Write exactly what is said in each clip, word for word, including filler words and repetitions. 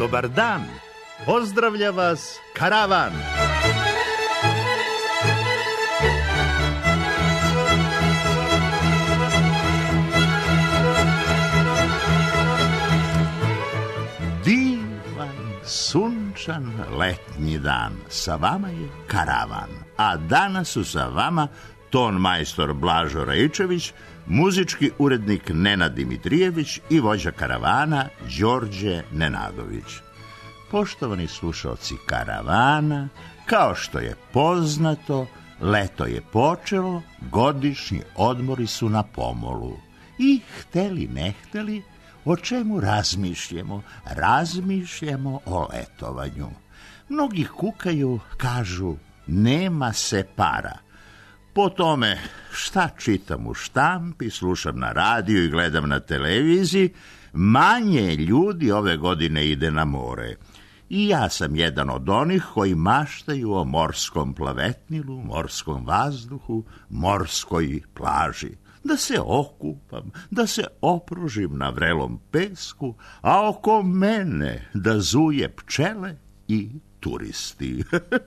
dobar dan. Pozdravlja vas karavan. Divan, sunčan letnji dan. Sa vama je karavan. A danas su sa vama ton majstor Blažo Raičević, muzički urednik Nenad Dimitrijević i vođa karavana Đorđe Nenadović. Poštovani slušalci karavana, kao što je poznato, leto je počelo, godišnji odmori su na pomolu. I hteli ne hteli, o čemu razmišljamo? Razmišljamo o letovanju. Mnogi kukaju, kažu, nema se para. Po tome šta čitam u štampi, slušam na radiju i gledam na televiziji, manje ljudi ove godine ide na more. I ja sam jedan od onih koji maštaju o morskom plavetnilu, morskom vazduhu, morskoj plaži. Da se okupam, da se opružim na vrelom pesku, a oko mene da zuje pčele i turisti.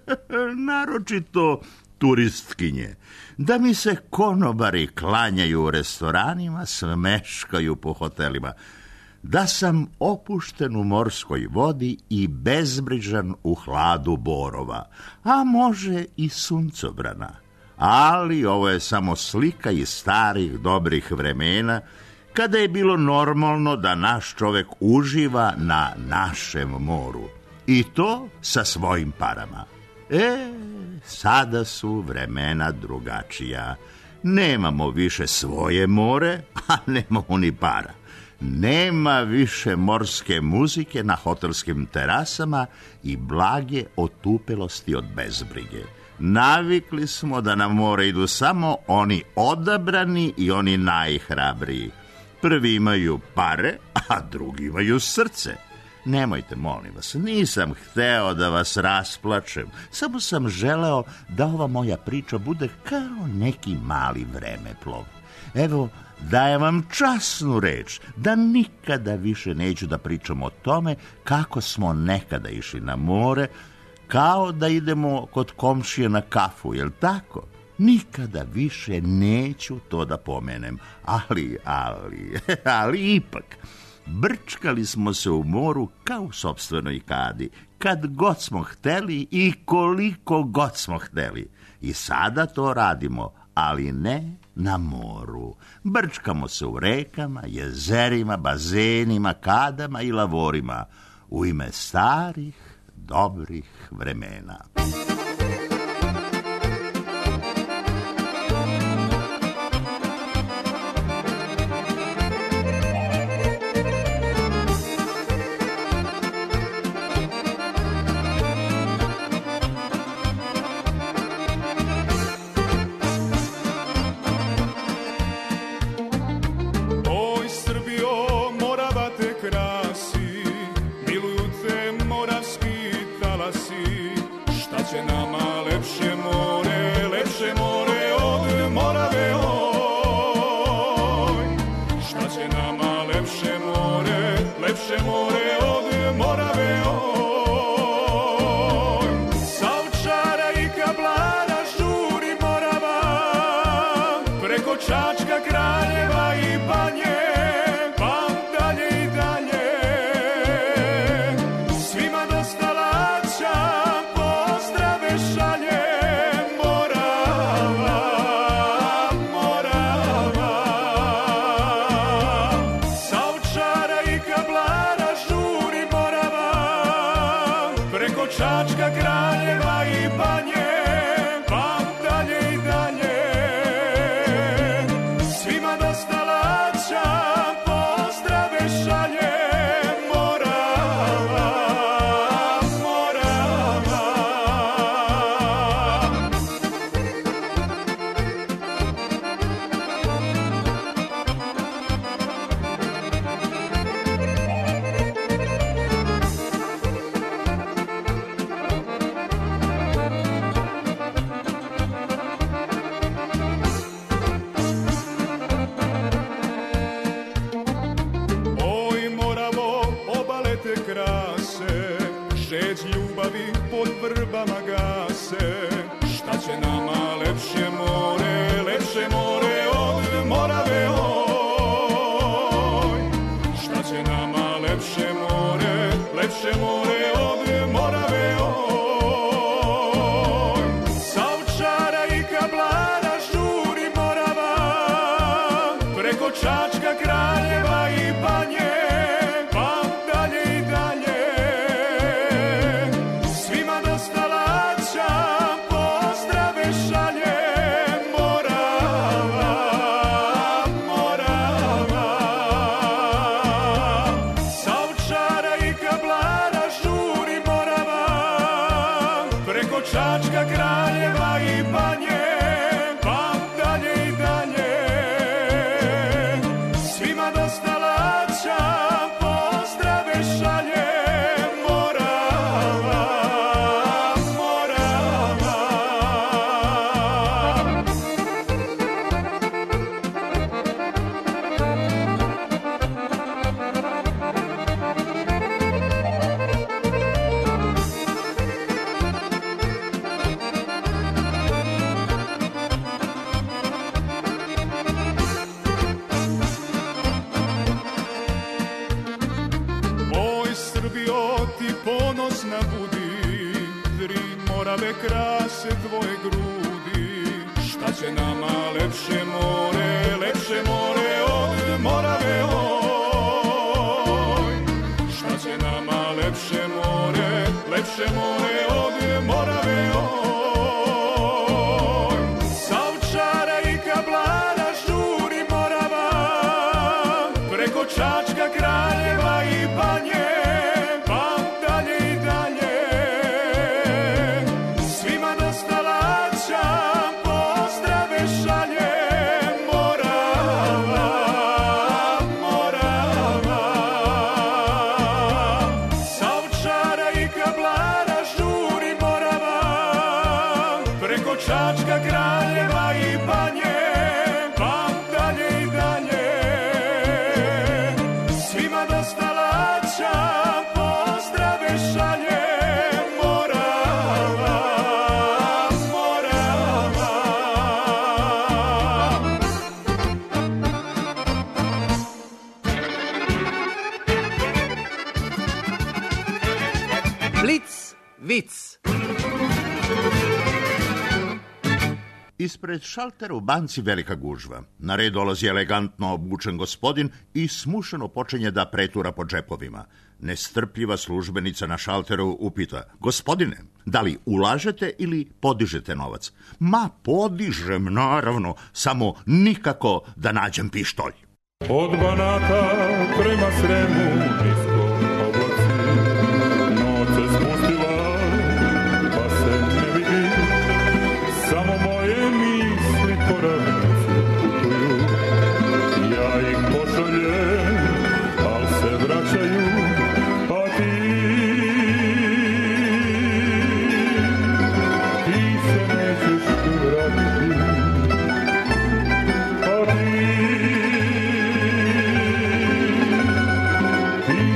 Naročito turistkinje. Da mi se konobari klanjaju u restoranima, smeškaju po hotelima. Da sam opušten u morskoj vodi i bezbrižan u hladu borova, a može i suncobrana. Ali ovo je samo slika iz starih dobrih vremena, kada je bilo normalno da naš čovek uživa na našem moru. I to sa svojim parama. E, sada su vremena drugačija. Nemamo više svoje more, a nemamo ni para. Nema više morske muzike na hotelskim terasama i blage otupelosti od bezbrige. Navikli smo da na more idu samo oni odabrani i oni najhrabriji. Prvi imaju pare, a drugi imaju srce. Nemojte, molim vas, nisam hteo da vas rasplačem, samo sam želeo da ova moja priča bude kao neki mali vremeplov. Evo, dajem vam časnu reč da nikada više neću da pričam o tome kako smo nekada išli na more, kao da idemo kod komšije na kafu, jel tako? Nikada više neću to da pomenem, ali, ali, ali ipak, brčkali smo se u moru kao u sopstvenoj kadi, kad god smo hteli i koliko god smo hteli. I sada to radimo, ali ne na moru. Brčkamo se u rekama, jezerima, bazenima, kadama i lavorima u ime starih, dobrih vremena. krase šeć ljubavi pod vrbama gase. Šta će nama lepše more, lepše more od Morave, oj. Šta će nama lepše more, lepše more od Morave, oj. Sa Ovčara i Kablara žuri Morava, preko Čačka, Kraljeva i Banje, pa dalje i dalje. Svima dosta laća, pozdrave šalje Morava, Morava. Sa Ovčara i Kablara žuri Morava, preko Čačka, Kraljeva i Banje, pa dalje i dalje. Svima dosta laća, pozdrave šalje Morava, Morava. Moj Srbijo, ti ponosna budi, tri Morave krase tvoje grudi. Šta će nama lepše more, lepše more od Morave, oj. Šta će nama lepše more, lepše more od Morave, oj. Sa Ovčara i Kablara žuri Morava, preko Čačka, Kraljeva i Banje, pa dalje i dalje. Svima dosta laća, pozdrave šalje Morava, Morava. Sa Ovčara i Kablara žuri Morava, preko Čačka, Kraljeva i Banje, pa dalje i dalje. Svima dosta laća, pozdrave šalje Morava, Morava. Blic, vic. Ispred šaltera u banci velika gužva. Na red dolazi elegantno obučen gospodin i smušeno počinje da pretura po džepovima. Nestrpljiva službenica na šalteru upita: gospodine, da li ulažete ili podižete novac? Ma, podižem, naravno, samo nikako da nađem pištolj. Od Banata prema Sremu nisko oblaci, noć se spustila, pa se ne vidi, samo moje misli po ravnici putuju. Ja ih pošaljem, al se vraćaju, a ti, ti se nećeš vratiti, a ti, ti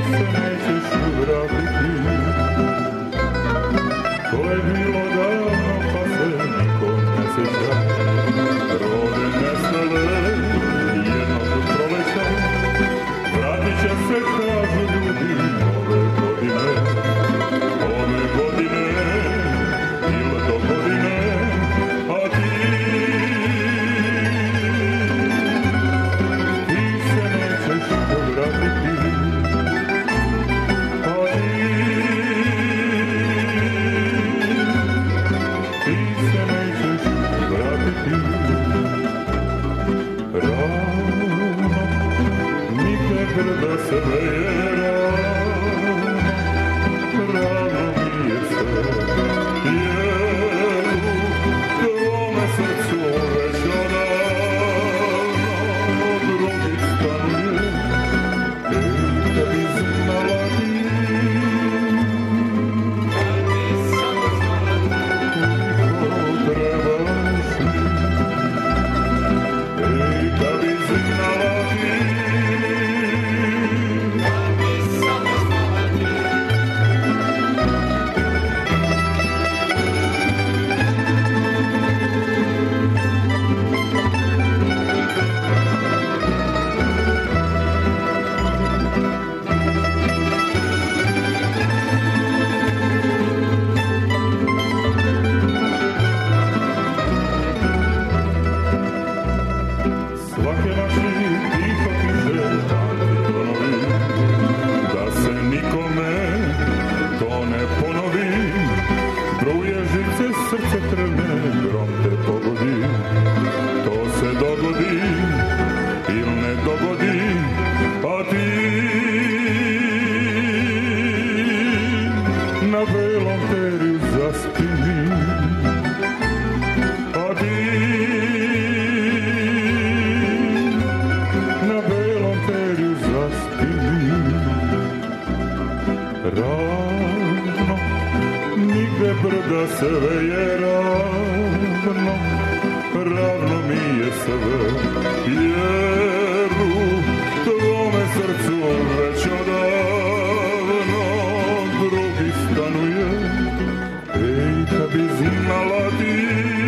ravno, nigde brda sve je ravno, ravno mi je sve, jer u tvome srcu već odavno drugi stanuje. Ej, kad bi znala ti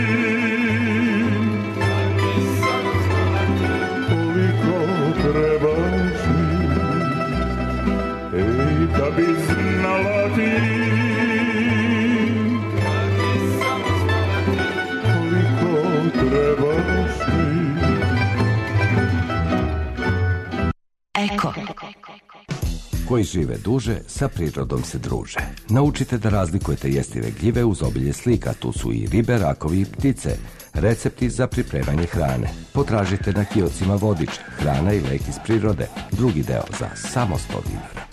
koliko trebaš mi, ej, kad bi znala ti koliko trebaš mi. Eko. Koji žive duže, sa prirodom se druže. Naučite da razlikujete jestive gljive uz obilje slika. Tu su i ribe, rakovi i ptice. Recepti za pripremanje hrane. Potražite na kioscima vodič, hrana i lek iz prirode. Drugi deo za samo sto dinara.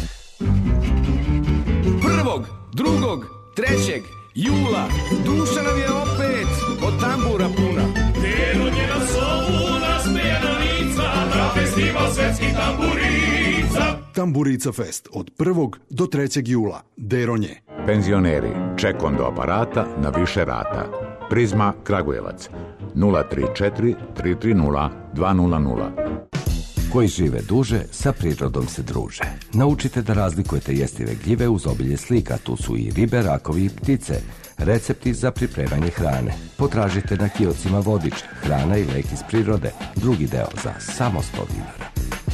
Prvog, drugog, trećeg jula duša nam je opet od tambura puna. Delo njena sobu nasmejana lica, na festival svetskih tamburica. Tamburica Fest od prvog do trećeg jula. Deronje. Penzioneri, ček do aparata na više rata. Prizma Kragujevac nula tri četiri tri tri nula dva nula nula. Koji žive duže, sa prirodom se druže. Naučite da razlikujete jestive gljive uz obilje slika. Tu su i ribe, rakovi i ptice. Recepti za pripremanje hrane. Potražite na kioscima vodič, hrana i lek iz prirode. Drugi deo za samo sto dinara.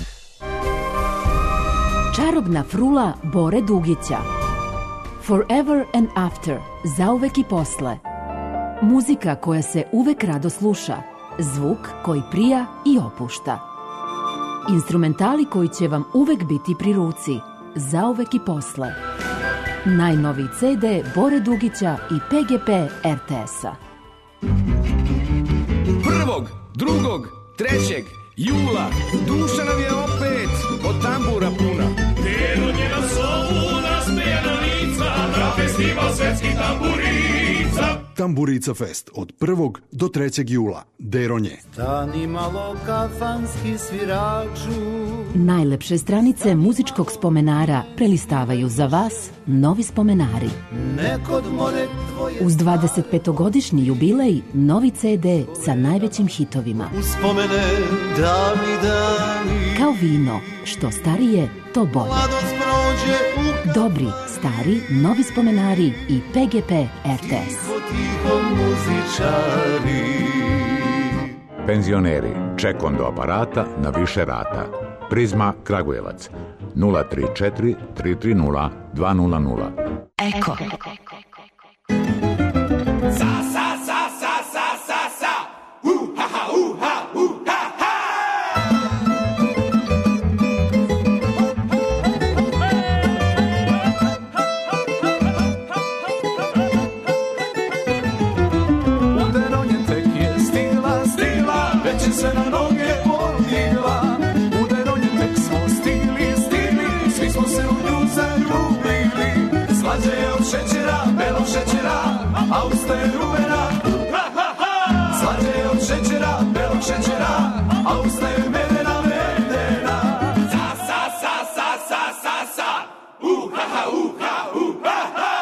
Čarobna frula Bore Dugića. Forever and After, zauvek i posle. Muzika koja se uvek rado sluša. Zvuk koji prija i opušta. Instrumentali koji će vam uvek biti pri ruci. Zauvek i posle. Najnoviji ce de Bore Dugića i pe ge pe er te es-a. Prvog, drugog, trećeg jula duša nam je opet od tambura puna. Delo njena sobu nasmejana lica, na festival svetskih tamburica. Tamburica Fest od prvog do trećeg jula. Deronje. Stani malo kafanski sviraču. Najlepše stranice muzičkog spomenara prelistavaju za vas novi spomenari. Nekod more tvoje. Uz dvadesetpetogodišnji jubilej, novi ce de sa najvećim hitovima. Uspomene davni dani. Kao vino, što starije, to bolje. Mladost prođe u... Dobri, stari, novi spomenari i pe ge pe er te es. Tiho, tiho muzičari. Penzioneri, ček do aparata na više rata. Prizma Kragujevac nula tri četiri tri tri nula dva nula nula. Eko. Sa, sa, sa, sa, sa, sa, sa. Uh, ha, ha, uh, ha, uh, ha, ha. U Deronje tek je stigla, stigla, već je se na noge podigla. U Deronje tek smo stigli, stigli, svi smo se u nju zaljubili. Slađe je od šećera, belog šećera, a usta je rumena. Slađe je od šećera, belog šećera, a usta je medena, medena. Sa, sa, sa, sa, sa, sa, sa. Uh, ha, ha, uh, ha, uh, ha, ha.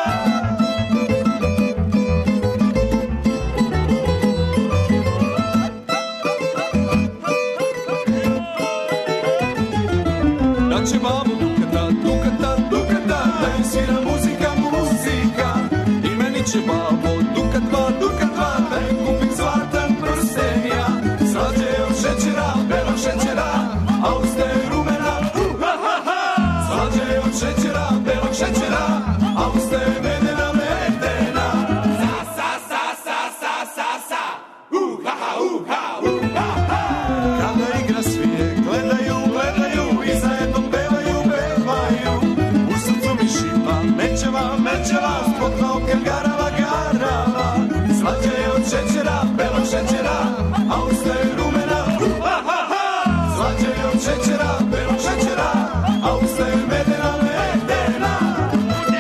Daće babu dukata, dukata, dukata, da im svira muzika, muzika. I meni će babo dukat dva, dukat dva, da im kupim zlatan prsten ja. Slađe je od šećera, belog šećera, a usta je rumena. Slađe je od šećera, belog šećera, a usta je medena, medena. Sa, sa, sa, sa, sa, sa, sa. Uh, ha, ha, uh, ha, uh, ha, ha. Kada igra svije, gledaju, gledaju i zajedno pevaju, pevaju. U srcu mi šipa, mečeva, mečeva, zbog novke garava, garava. Slađe je od šećera, belog šećera, a usta je rumena. Slađe je od šećera, belog šećera, a usta je medena, medena.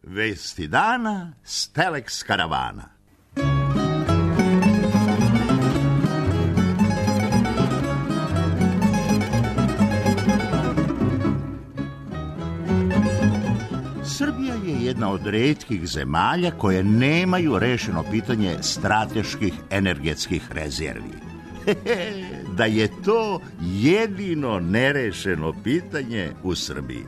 Vesti dana s Telex karavana. Srbija je jedna od retkih zemalja koje nemaju rešeno pitanje strateških energetskih rezervi. Da je to jedino nerešeno pitanje u Srbiji.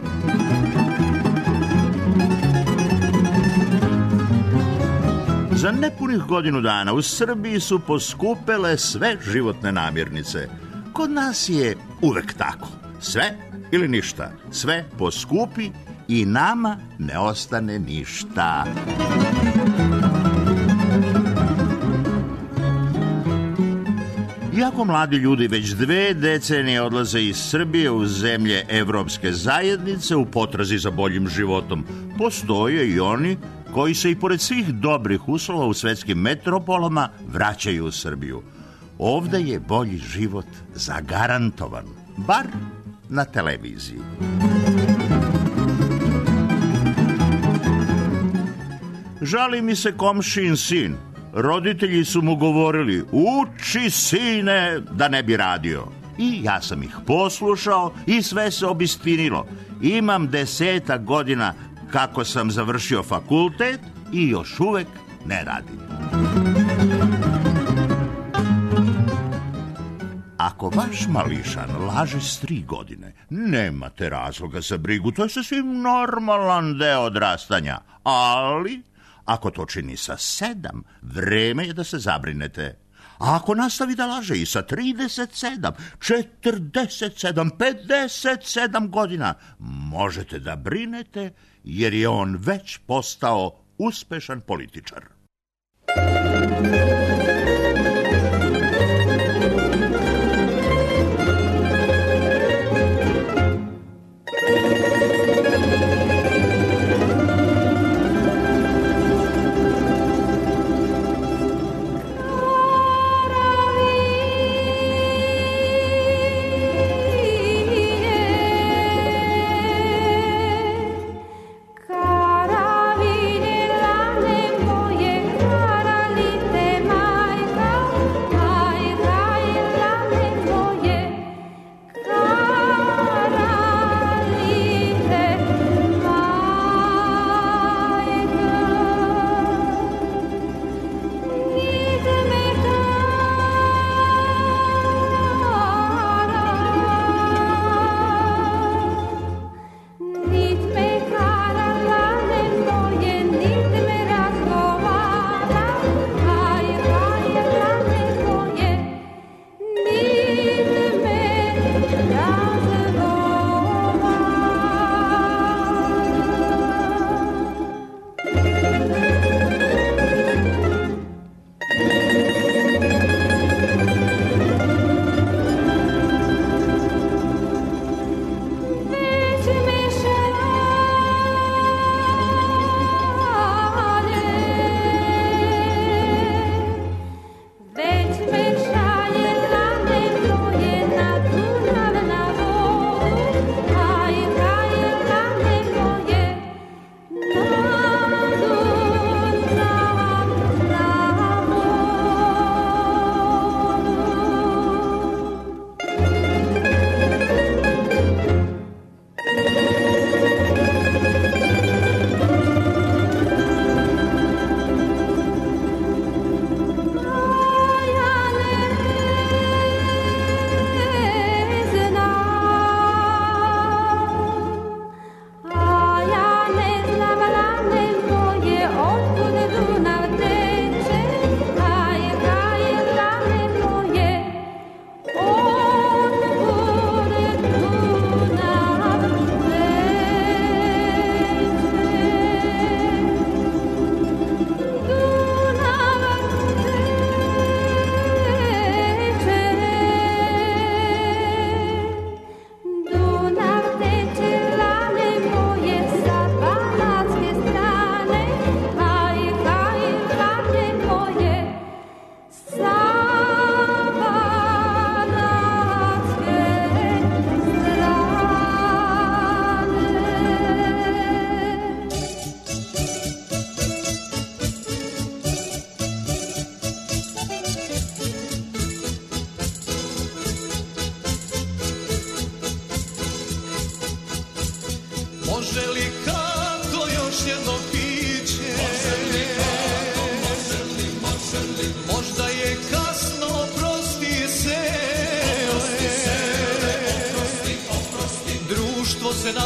Za nepunih godinu dana u Srbiji su poskupele sve životne namirnice. Kod nas je uvek tako. Sve ili ništa. Sve poskupi i nama ne ostane ništa. Iako mladi ljudi već dve decenije odlaze iz Srbije u zemlje Evropske zajednice u potrazi za boljim životom, postoje i oni koji se i pored svih dobrih uslova u svetskim metropolama vraćaju u Srbiju. Ovde je bolji život zagarantovan, bar na televiziji. Žali mi se komšin sin. Roditelji su mu govorili, uči sine da ne bi radio. I ja sam ih poslušao i sve se obistinilo. Imam desetak godina kako sam završio fakultet i još uvek ne radim. Ako vaš mališan laže s tri godine, nemate razloga za brigu, to je sasvim normalan deo odrastanja, ali ako to čini sa sedam, vreme je da se zabrinete. A ako nastavi da laže i sa trideset sedam, četrdeset sedam, pedeset sedam godina, možete da brinete jer je on već postao uspešan političar. Caravine, lane moje, karalite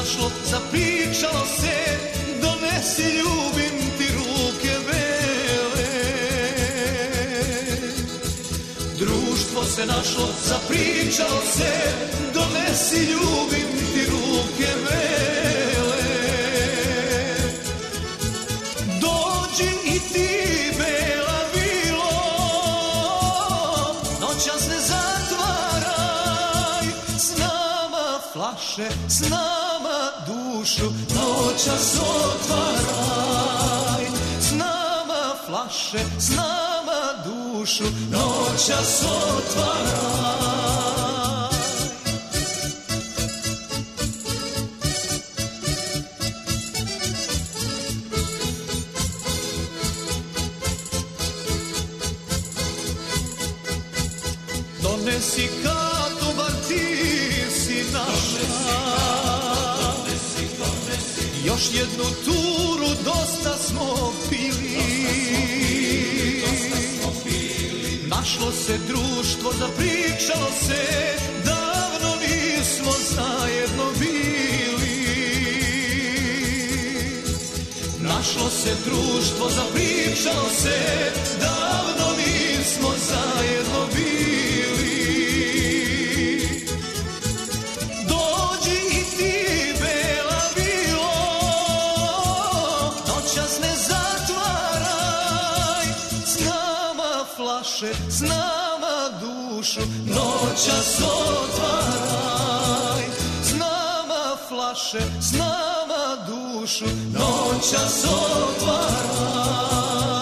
našlo, zapričalo se, donesi ljubim ti ruke bele. Društvo se našlo, zapričalo se, donesi ljubim ti ruke bele. Dođi i ti bela vilo, noćas ne zatvaraj, s nama flaše, s nama dušu, noćas otvaraj. S nama flaše, s nama dušu, noćas otvaraj. Donesi kartu, bar ti si naša, još jednu turu, dosta smo pili. Našlo se društvo, zapričalo se, davno nismo zajedno bili. Našlo se društvo, zapričalo se, davno nismo zajedno bili. Dođi i ti bela vilo, noćas ne zatvaraj, s nama flaše, s nama dušu, noćas otvaraj. S nama flaše, s nama dušu, noćas otvaraj.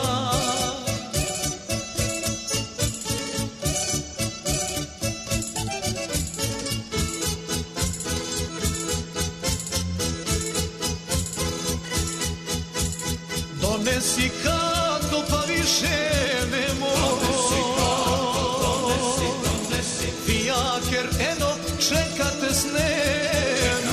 Donesi kartu, pa više ne mogu. Fijaker, eno, čekate snenu.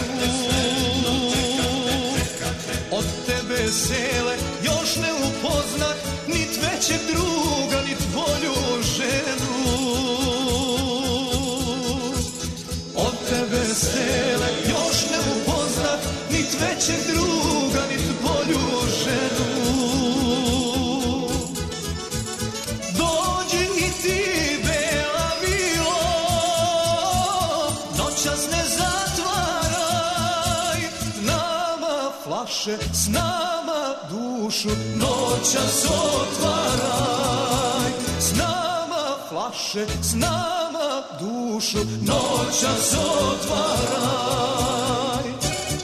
Od tebe sele još ne upoznat, nit većeg druga, nit bolju ženu. Od tebe sele još ne upoznat, nit većeg druga, nit bolju ženu. Dođi i ti bela vilo, noćas ne zatvaraj, nama flaše, s nama dušu, noćas otvaraj. S nama flaše, s nama dušu, noćas otvaraj.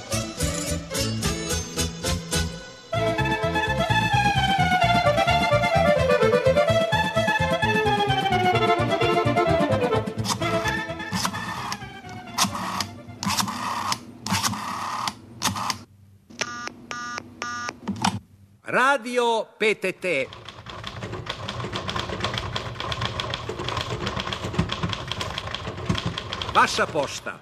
Radio P T T. Vaša pošta.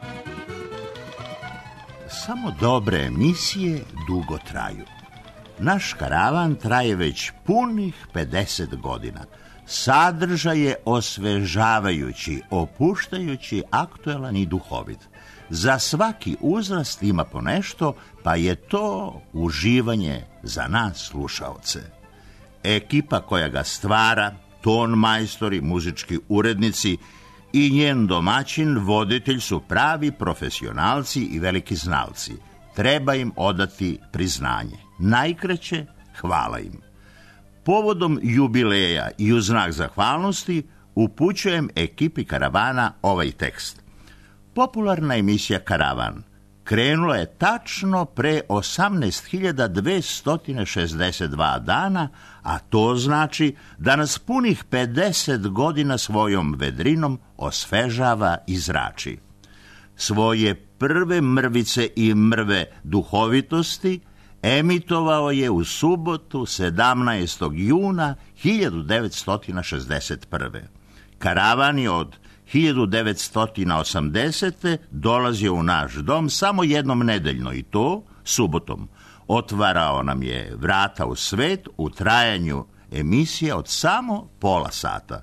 Samo dobre emisije dugo traju. Naš karavan traje već punih pedeset godina. Sadržaj je osvežavajući, opuštajući, aktuelan i duhovit. Za svaki uzrast ima po nešto, pa je to uživanje za nas slušaoce. Ekipa koja ga stvara, ton majstori, muzički urednici i njen domaćin, voditelj su pravi profesionalci i veliki znalci. Treba im odati priznanje. Najkraće, hvala im. Povodom jubileja i u znak zahvalnosti upućujem ekipi karavana ovaj tekst. Popularna emisija Karavan krenula je tačno pre osamnaest hiljada dvesta šezdeset dva dana, a to znači da nas punih pedeset godina svojom vedrinom osvežava i zrači. Svoje prve mrvice i mrve duhovitosti emitovao je u subotu sedamnaestog juna hiljadu devetsto šezdeset prve. Karavan je od hiljadu devetsto osamdesete dolazio u naš dom samo jednom nedeljno, i to subotom. Otvarao nam je vrata u svet u trajanju emisija od samo pola sata.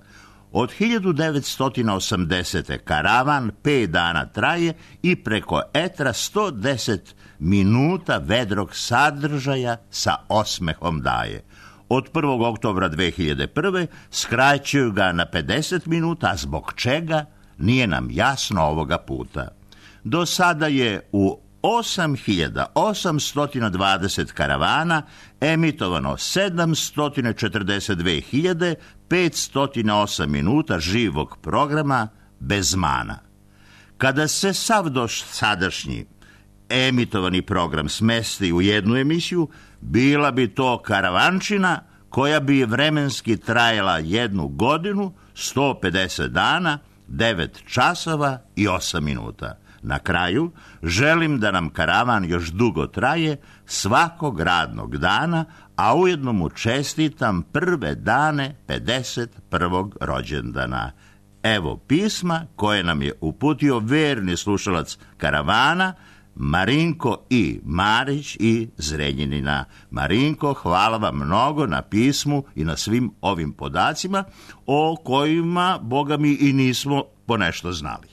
Od hiljadu devetsto osamdesete karavan pet dana traje i preko etra sto deset minuta vedrog sadržaja sa osmehom daje. Od prvog oktobra dve hiljade prve skraćuju ga na pedeset minuta, a zbog čega nije nam jasno ovoga puta. Do sada je u osam hiljada osamsto dvadeset karavana emitovano sedamsto četrdeset dve hiljade petsto osam minuta živog programa bez mana. Kada se sav dosadašnji emitovani program smesti u jednu emisiju, bila bi to karavančina koja bi vremenski trajala jednu godinu, sto pedeset dana, devet časova i osam minuta. Na kraju, želim da nam karavan još dugo traje svakog radnog dana, a ujedno mu čestitam prve dane pedeset prvog rođendana. Evo pisma koje nam je uputio verni slušalac karavana, Marinko I. Marić i Zrenjanina. Marinko, hvala vam mnogo na pismu i na svim ovim podacima o kojima, boga mi, i nismo ponešto znali.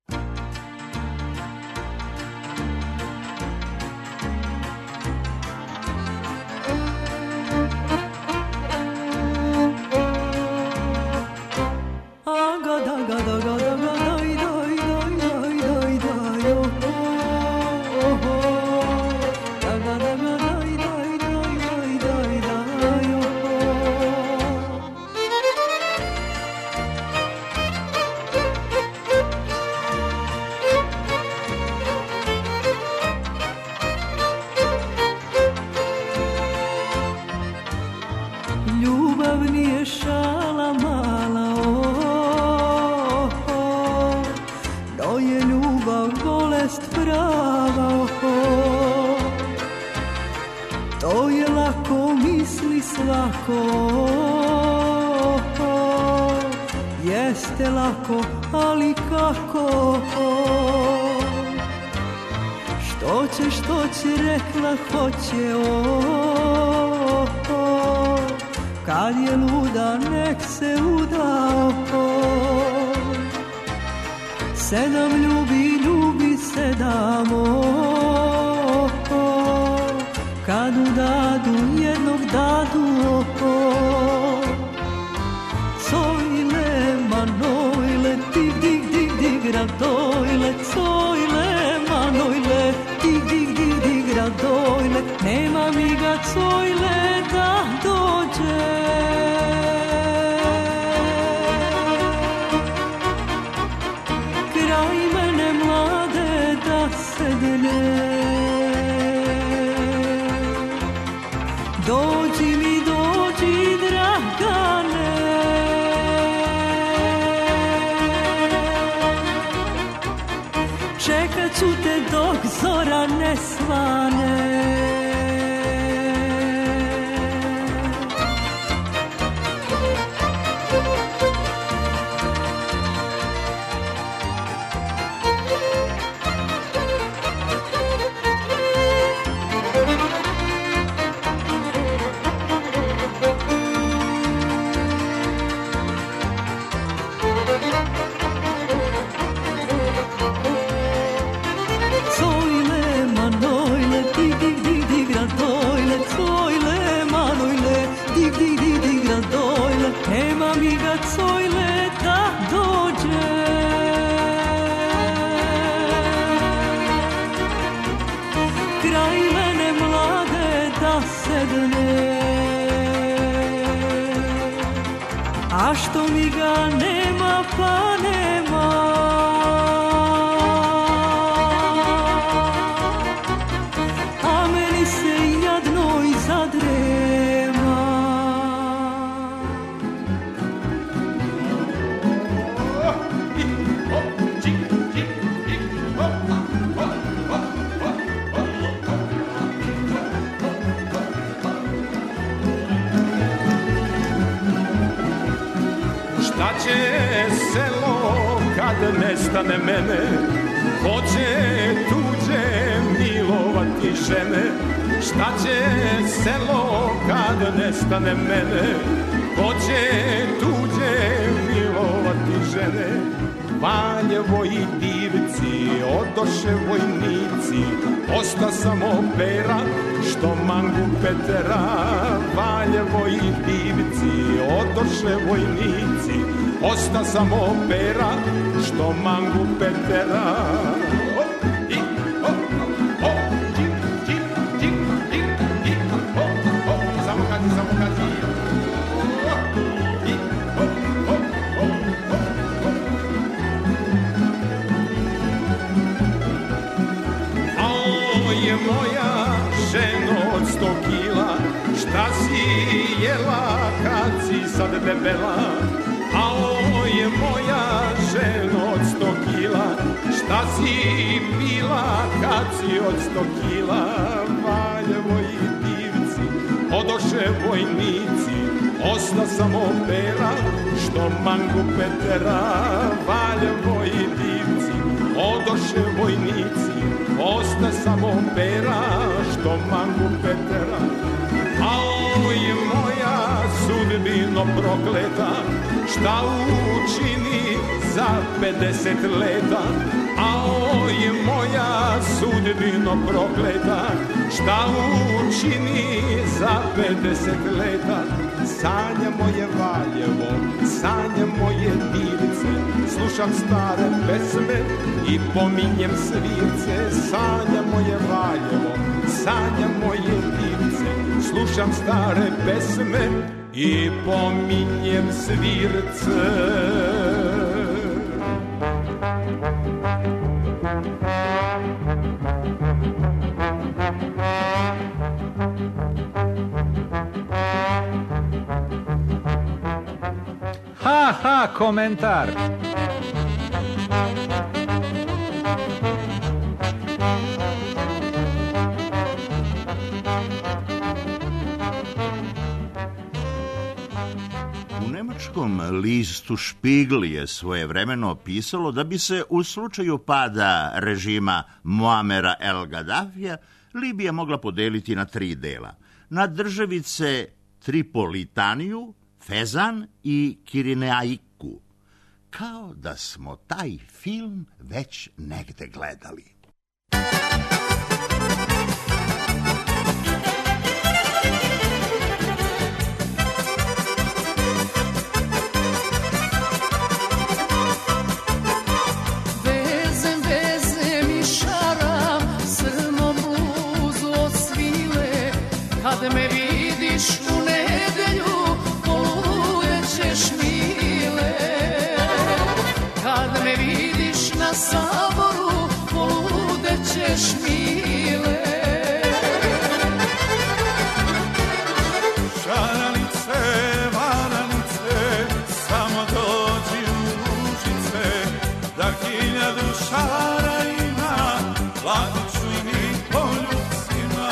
Jeste lako, ali kako? Što će, što će, rekla hoće, o, o, kad je luda, nek se uda, o, sedam ljubi, ljubi sedam, o, o, kad udadu, jednog dadu, o, o, cojle, manojle, dig, dig, dig, dig, radojle, cojle, manojle, dig, dig, dig, dig, radojle, nema mi ga cojle da dođe. Kraj mene mlade da sedne, dođi mi, dođi, Dragane. Čekat ću te dok zora ne svane. Nema mi ga cojle da dođe. Kraj mene mlade da sedne, a što mi ga nema, pa nema. A meni se jadno i zadrema. Šta će selo kad nestane mene, hoće tuđe milovati žene. Šta će selo kad nestane mene, hoće tuđe milovati mladi žene, Valjevo i divci, odoše vojnici, osta samo pera, što mangu Petera. Valjevo i divci, odoše vojnici, osta samo pera, što mangu Petera. Šta si jela kad si sad debela, a o je moja ženo od sto kila, šta si pila kad si od sto kila. Valjevo i divci, odoše vojnici, osta samo pera, što mangu Petera. Valjevo i divci, odoše vojnici, osta samo pera, što mangu Petera. Ao je moja sudbino prokleta, šta učini za pedeset leta. Ao je moja sudbino prokleta, šta učini za pedeset leta. Sanja moje Valjevo, sanja moje divce, slušam stare pesme i pominjem svirce. Sanja moje Valjevo, sanja moje divce, slušam stare pesme i pominjem svirce. Ha, ha, komentar. U nemačkom listu Špigl je svojevremeno pisalo da bi se u slučaju pada režima Muamera el Gadafija Libija mogla podeliti na tri dela. Na državice Tripolitaniju, Fezan i Kirineaiku. Kao da smo taj film već negde gledali. Vezem, vezem i šaram, crnom bluzu od svile, kad me vidiš u nedelju, mile, kad me vidiš na saboru, poludećeš mile. Šaralice, varalice, samo dođi u Užice, da hiljadu šara ima, platit ću i mi poljubcima.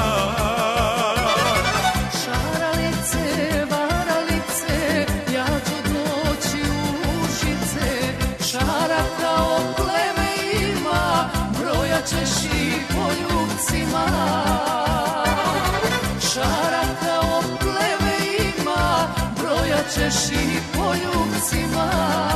Šaralice, varalice, ja ću doći u Užice, šara kao pleme ima, broja ćeš i poljubcima. Šara kao pleme ima, broja ćeš i poljubcima.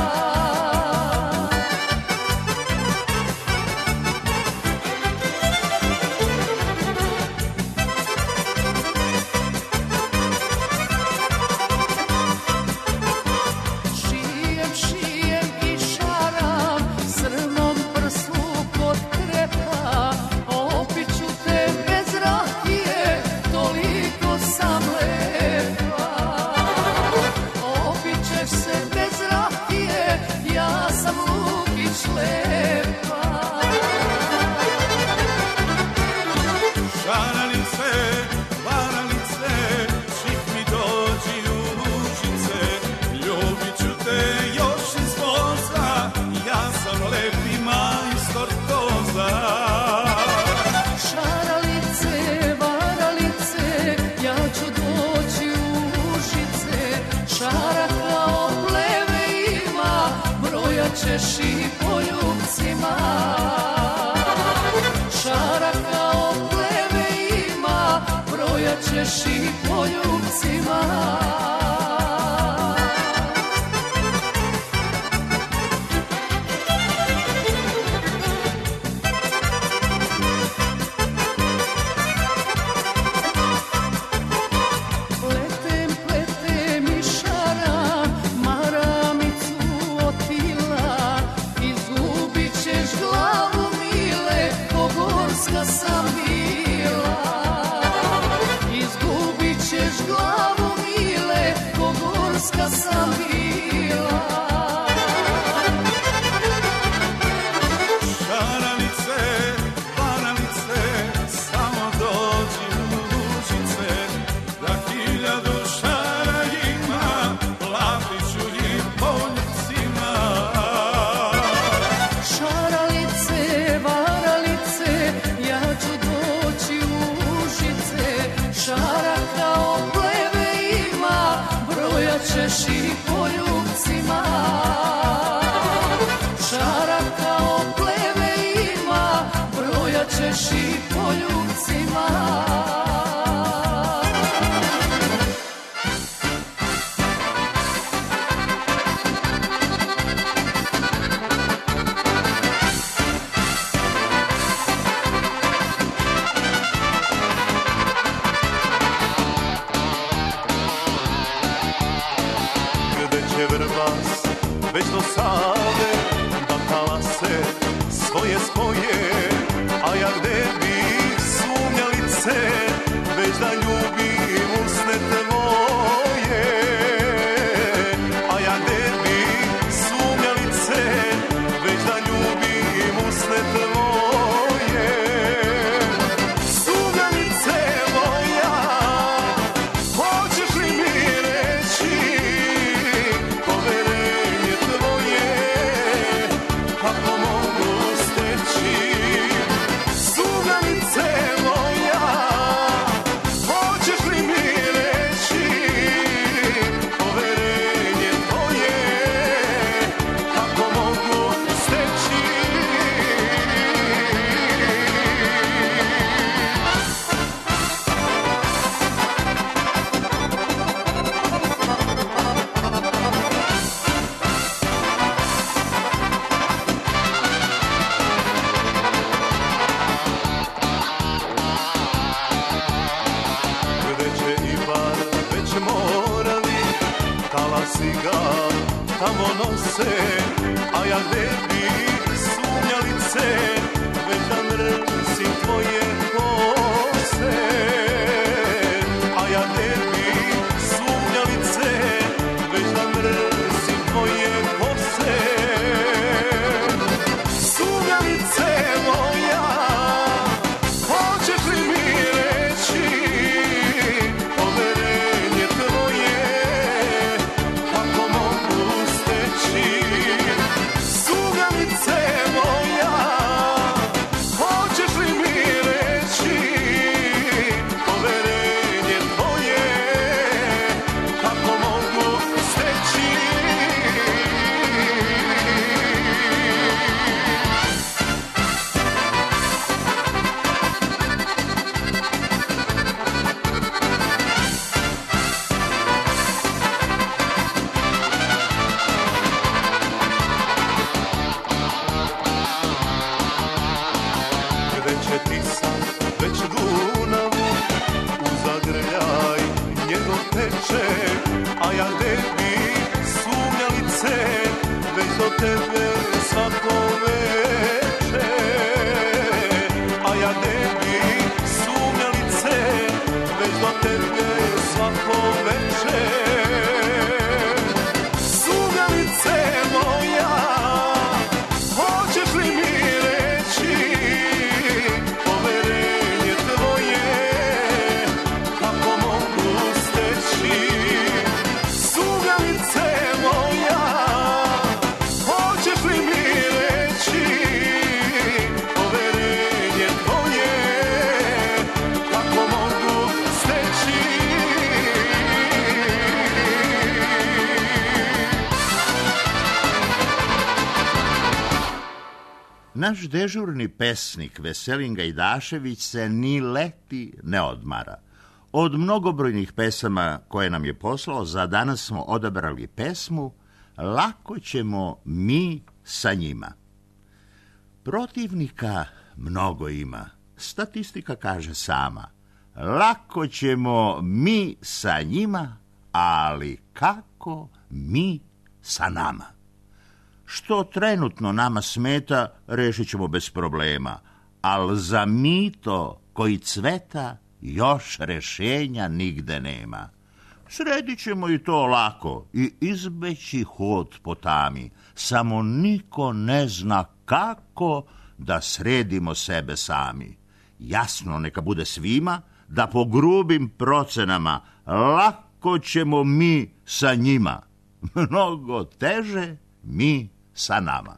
Ćeš i poljubcima. Šara kao pleme ima, broja ćeš i poljubcima. glavo mile, pogorska sam bila. Šaralice, varalice, samo dođi u Lužice, da hiljadu šara ima, platit ću ih poljicima. Šaralice, varalice, ja ću doći u Lužice, šara kao pleve ima, brojat ćeš ih poljubcima. Šara kao pleve ima, brojat ćeš ih poljubcima. Gde će vrbas već do Save da talase svoje spoje, a ja gde bih sumnjalice već da ljubim usne tvoje. A ja gde bih sumnjalice već da ljubim usne tvoje. Sumnjalice moja, hoćeš li mi reći poverenje tvoje, kako mogu steći? Sumnjalice moja, hoćeš li mi reći poverenje tvoje, kako mogu steći? Gde će Ivar već morali, talasi ga tamo nose, a ja gde bih sumnjalice već da mrzim tvoje kose. A ja gde bih sumnjalice već da mrzim tvoje kose. Sumnjalice moja, hoćeš li mi reći poverenje tvoje, kako mogu steći? Sumnjalice moja, hoćeš li mi reći poverenje tvoje, kako mogu steći? Gde će Tisa već Dunavu u zagrljaj njegov teče, a ja gde bih sumnjalice već do tebe svako veče. A ja gde bih sumnjalice već do tebe svako veče. Sumnjalice moja, hoćeš li mi reći poverenje tvoje, kako mogu steći? Sumnjalice moja, hoćeš li mi reći poverenje tvoje, kako mogu steći? Naš dežurni pesnik Veselin Gajdašević se ni leti ne odmara. Od mnogobrojnih pesama koje nam je poslao, za danas smo odabrali pesmu Lako ćemo mi sa njima. Protivnika mnogo ima, statistika kaže sama. Lako ćemo mi sa njima, ali kako mi sa nama? Što trenutno nama smeta, rešit ćemo bez problema, al za mito koji cveta još rešenja nigde nema. Sredit ćemo i to lako i izbeći hod po tami. Samo niko ne zna kako da sredimo sebe sami. Jasno neka bude svima da po grubim procenama lako ćemo mi sa njima. Mnogo teže mi sa nama.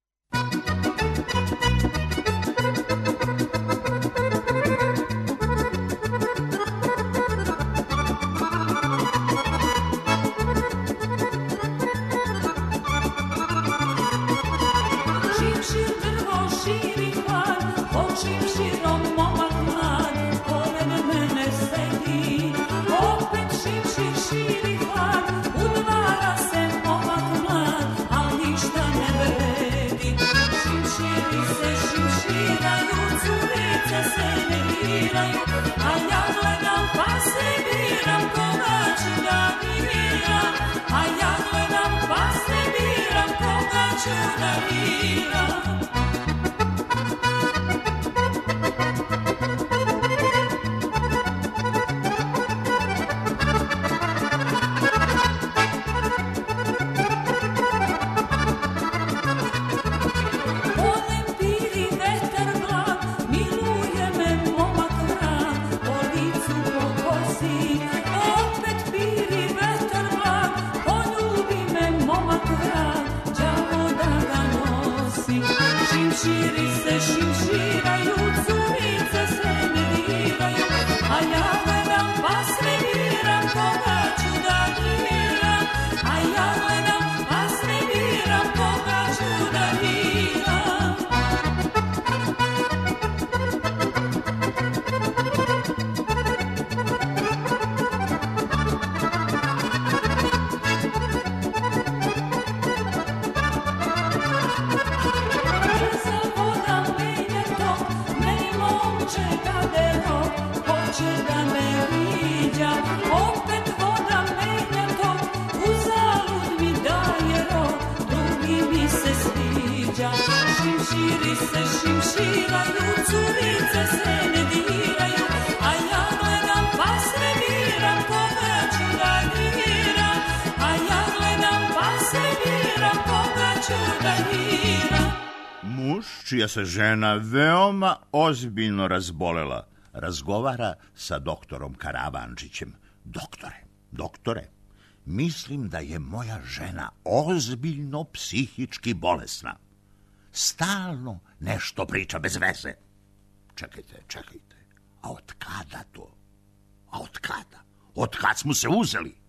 Muž, čija se žena veoma ozbiljno razbolela, razgovara sa doktorom Karavančićem. Doktore, doktore, mislim da je moja žena ozbiljno psihički bolesna. Stalno nešto priča bez veze. Čekajte, čekajte, a od kada to? A od kada? Od kad smo se uzeli?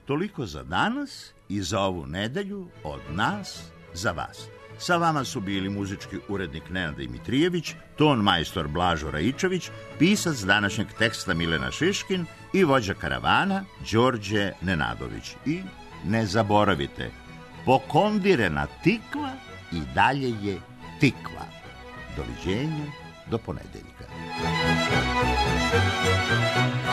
Toliko za danas i za ovu nedelju od nas za vas. Sa vama su bili muzički urednik Nenad Dimitrijević, ton majstor Blažo Raičević, pisac današnjeg teksta Milena Šiškin i vođa karavana Đorđe Nenadović. I ne zaboravite, pokondirena tikva i dalje je tikva. Doviđenja, do ponedeljka.